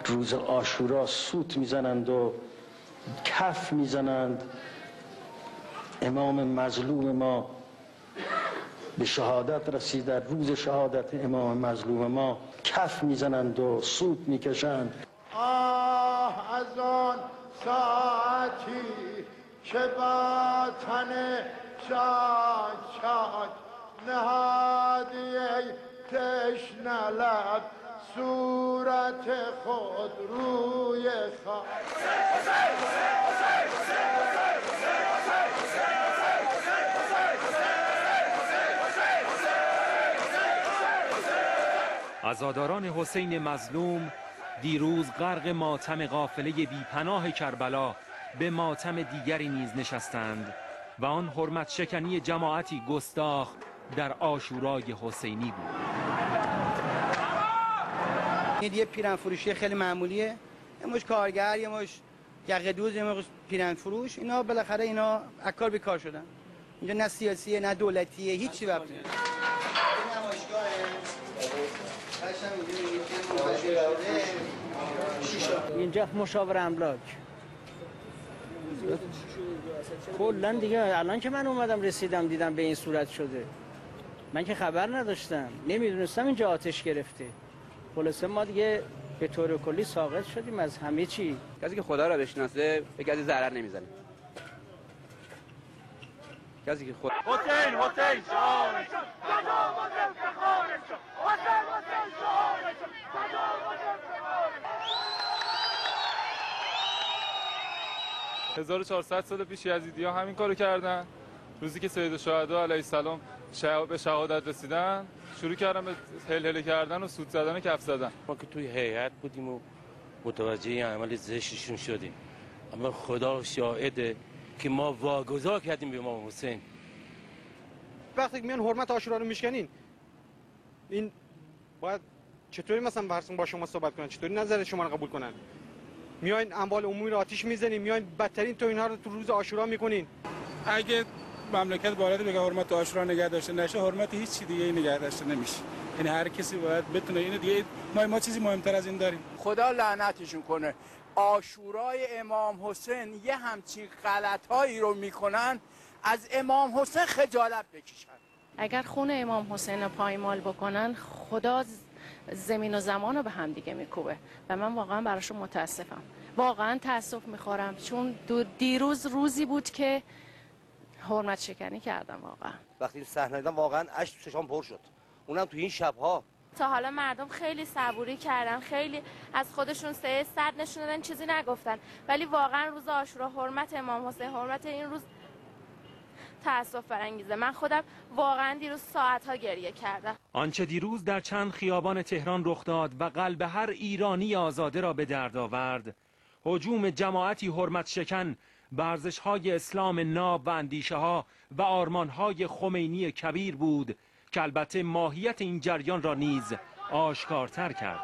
روز عاشورا سوت میزنند و کف میزنند. امام مظلوم ما به شهادت رسید. در روز شهادت امام مظلوم ما کف میزنند و سوت میکشند. آه از آن ساعتی که با تن شاد شاد نهادی ای تشنه لب صورت خود روی خاک. عزاداران حسین مظلوم دیروز غرق ماتم قافله بی‌پناه کربلا به ماتم دیگری نیز نشستند و آن حرمت شکنی جماعتی گستاخ در عاشورای حسینی بود. این یه پیرن فروشی خیلی معمولیه، یه مش کارگر، یه مش یقه دوز، یه مش پیرن فروش، اینا بالاخره اینا اکار بیکار شدن. اینجا نه سیاسیه نه دولتیه، هیچی وقت نیست. اینجا مشاور املاک کلا دیگه. الان که من اومدم رسیدم دیدم به این صورت شده، من که خبر نداشتم، نمیدونستم اینجا آتش گرفته. خلاصه ما دیگه به طور کلی ساقط شدیم از همه چی. کسی که خدا را بشناسه به کسی ضرر نمیزنه. کسی که خود حسین شاهرشون تجاوز افتخارشون، حسین شاهرشون تجاوز افتخارشون. 1400 سال پیش یزیدی‌ها همین کارو کردن. روزی که سید الشهدا علیه السلام به شهادت رسیدن، شروع کردن به هلهله کردن و سوت زدن و کف زدن. ما که توی هیئت بودیم و متوجه عمل زشتشون شدیم، اما خدا شاهده که ما واگذار کردیم به امام حسین. وقتی میان حرمت عاشورا رو میشکنین، این باید چطوری مثلا برسون با شما صحبت کنن؟ چطوری نظر شما رو قبول کنن؟ میاین اموال عمومی رو آتش میزنین، میاین بدترین تو اینها رو تو روز عاشورا میکنین. اگه مملکت وارد بگه حرمت عاشورا نگه داشته نشه، حرمت هیچ چیز دیگه نگه داشته نمیشه. یعنی هر کسی باید بتونه اینو دیگه، ما چیزی مهمتر از این داریم. خدا لعنتشون کنه. عاشورای امام حسین یه همچین غلطایی رو میکنن، از امام حسین خجالت بکشن. اگر خون امام حسین رو پایمال بکنن، خدا زمین و زمان رو به هم دیگه میکوبه و من واقعا براشون متاسفم. واقعا تاسف میخورم، چون دیروز روزی بود که حرمت شکنی کردم. واقعا وقتی این صحنه دیدم واقعا اشک تو چشام پر شد، اونم تو این شب‌ها. تا حالا مردم خیلی صبوری کردن، خیلی از خودشون صد نشون دادن، چیزی نگفتن، ولی واقعا روز عاشورا حرمت امام حسین، حرمت این روز تأسف برانگیزه. من خودم واقعا دیروز ساعت‌ها گریه کردم. آنچه دیروز در چند خیابان تهران رخ داد و قلب هر ایرانی آزاده را به درد آورد، هجوم جماعتی حرمت شکن به ارزش‌های اسلام ناب و اندیشه‌ها و آرمان‌های خمینی کبیر بود که البته ماهیت این جریان را نیز آشکارتر کرد.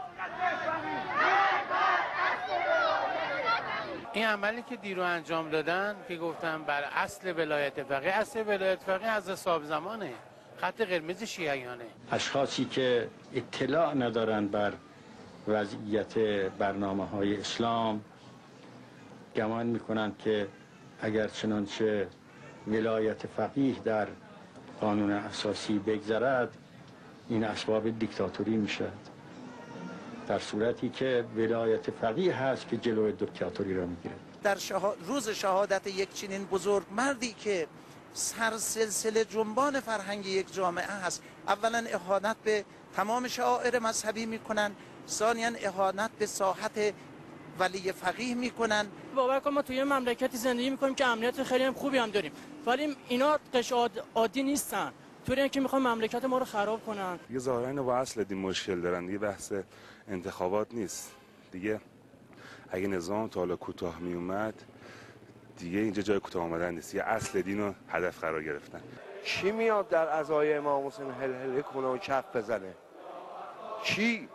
این عملی که دیرو انجام دادن که گفتن بر اصل ولایت فقیه، اصل ولایت فقیه از حساب زمانه، خط قرمز شیعیانه. اشخاصی که اطلاع ندارند بر وضعیت برنامه‌های اسلام گمان می‌کنند که اگر چنانچه ولایت فقیه در قانون اساسی بگذرد، این اسباب دیکتاتوری میشد، در صورتی که ولایت فقیه هست که جلوی دیکتاتوری را میگیره. در روز شهادت یک چنین بزرگ مردی که سرسلسله جنبان فرهنگ یک جامعه هست، اولا اهانت به تمام شعائر مذهبی میکنن، ثانیا اهانت به ساحت ولی فقیه میکنن. باور کن ما توی مملکتی زندگی میکنیم که امنیت خیلی هم خوبی هم داریم، ولی اینا قشر عادی نیستن، طوری که میخوان مملکت ما رو خراب کنن. دیگه ظاهرا اینو با اصل دین مشکل دارن، دیگه بحث انتخابات نیست دیگه. اگه نظام تا حالا کوتاه می اومد، دیگه اینجا جای کوتاه آمدن نیست، یه اصل دین رو هدف قرار گرفتن. کی میاد در عزای امام حسین هلهله کنه و کف بزنه؟ کی؟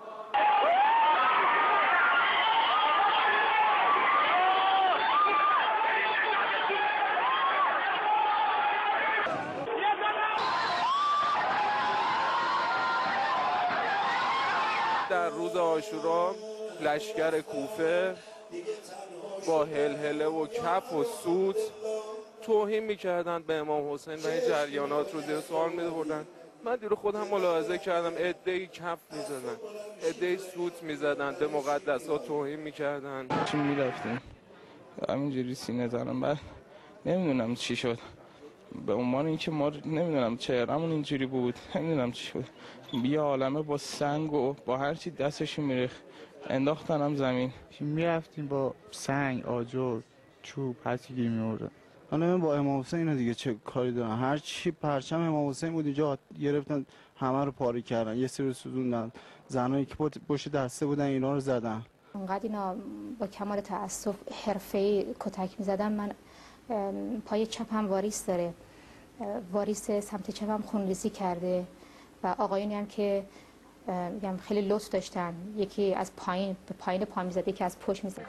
در روز عاشورا لشکر کوفه با هلهله و کف و سوت توهین میکردن به امام حسین و این جریانات رو زیر سوال میبردن. من دیرو خودم ملاحظه کردم عده‌ای کف میزدن، عده‌ای سوت میزدن، به مقدسات توهین میکردن. چی میرفتیم همینجوری سینه زدم، بعد نمیدونم چی شد، به عنوان اینکه ما نمیدونم چهرمون اینجوری بود، نمیدونم چی شد، یه عالمه با سنگ و با هر چی دستشون میریخت انداختنم زمین. میرفتیم با سنگ، آجر، چوب، هر چی گیر می‌آوردن. من با امام حسین اینا دیگه چه کاری دارن؟ هر چی پرچم امام حسین بود اینجا گرفتن همه رو پاره کردن، یه سری سوزوندن، زنایی که پشت دسته بودن اینا رو زدن. اونقدر اینا با کمال تأسف حرفه‌ای کتک می‌زدن. من پای چپم واریس داره، واریس سمت چپم خونریزی کرده و آقایونی هم که میگم خیلی لطف داشتن، یکی از پایین به پایین پا می‌زد، یکی از پشت می‌زد.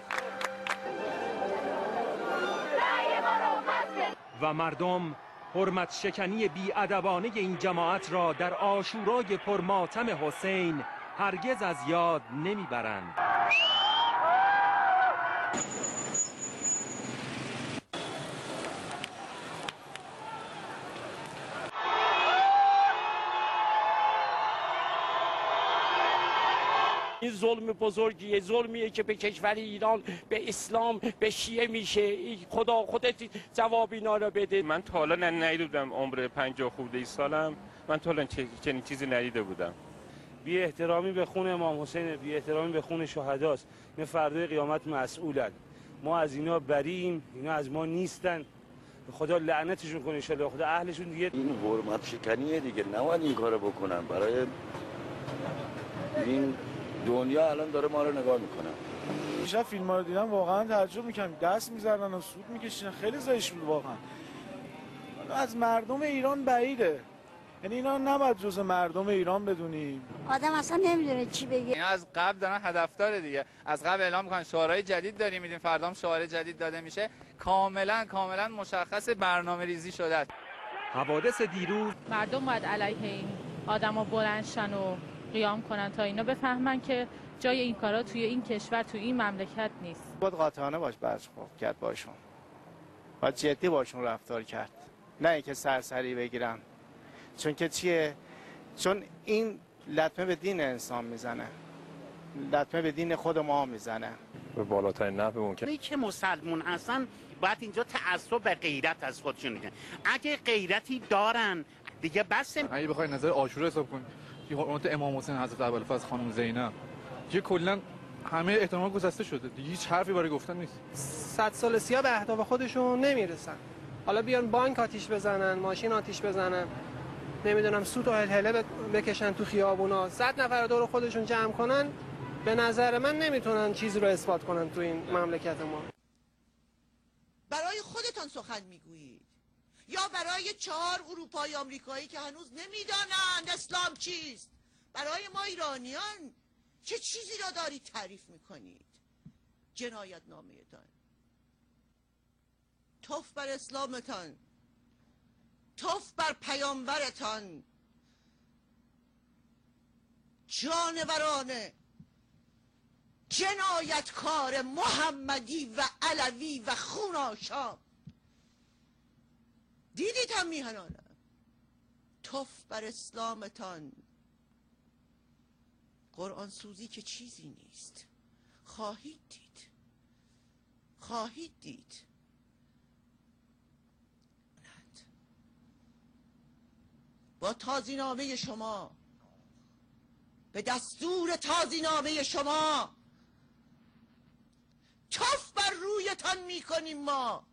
و مردم حرمت شکنی بی‌ادبانه این جماعت را در عاشورای پرماتم حسین هرگز از یاد نمیبرند. این ظلم بزرگیه، ظلمیه که به کشور ایران، به اسلام، به شیعه میشه. خدا خودت جواب اینا رو بده. من تا حالا ندیدم، عمر 50 خورده سالم من تا حالا چنین چیزی ندیده بودم. بی احترامی به خون امام حسین، بی احترامی به خون شهداست. این فردای قیامت مسئولن. ما از اینا بریم، اینا از ما نیستن. خدا لعنتشون کنه ان شاء الله، خدا اهلشون دیگه. این حرمت شکنیه دیگه، نباید این کارو بکنن. برای این دنیا الان داره ما رو نگاه میکنه. دیشب فیلم ها رو دیدم واقعا تعجب میکنم، دست میزنن و سود میکشن، خیلی زشت بود واقعا. از مردم ایران بعیده، یعنی اینا نباید جز مردم ایران بدونیم. آدم اصلا نمیدونه چی بگه. اینا از قبل دارن هدفدار دیگه، از قبل اعلام میکنن شعارهای جدید داریم میدیم، فردا هم شعار جدید داده میشه. کاملا مشخص برنامه ریزی شده است. حوادث دیروز مردم باید علیه این آدما بلند شن و قیام کنن تا اینا بفهمن که جای این کارا توی این کشور، توی این مملکت نیست. باید قاطعانه برخورد کرد باشون، باید جدی باشون رفتار کرد، نه اینکه سرسری بگیرن. چون که چیه؟ چون این لطمه به دین انسان میزنه، لطمه به دین خود ما میزنه به بالاترین نحو ممکن. اونایی که مسلمون هستن باید اینجا تعصب به غیرت از خودشون میگن. اگه غیرتی دارن دیگه بس. اگه بخوای نظر عاشورا حساب کنی، که حرمت امام حسین حضرت ابوالفضل خانم زینب، که کلا همه احتمال گذشته شده دیگه، هیچ حرفی برای گفتن نیست. 100 سال سیا به اهداف خودشون نمیرسن. حالا بیان بانک آتیش بزنن، ماشین آتیش بزنن، نمیدونم سوت و هلهله بکشن تو خیابونا، 100 نفر دور خودشون جمع کنن، به نظر من نمیتونن چیزی رو اثبات کنن تو این مملکت ما. برای خودتان سخن میگویید یا برای 4 اروپایی آمریکایی که هنوز نمیدانند اسلام چیست؟ برای ما ایرانیان چه چیزی را دارید تعریف میکنید؟ جنایت نامه‌تان، توف بر اسلامتان، توف بر پیامبرتان، جانورانه، جنایتکار محمدی و علوی و خوناشام. دیدید هم میهنانم، توف بر اسلامتان. قرآن سوزی که چیزی نیست، خواهید دید، خواهید دید. با تازینامه شما، به دستور تازینامه شما، توف بر رویتان میکنیم ما.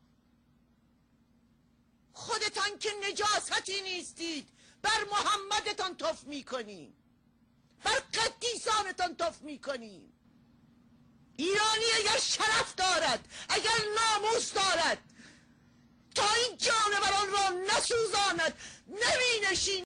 خودتان که نجاستی نیستید، بر محمدتان توف میکنیم، بر قدیسانتان توف میکنیم. ایرانی اگر شرف دارد، اگر ناموس دارد، تا این جانوران را نسوزاند، نمینشین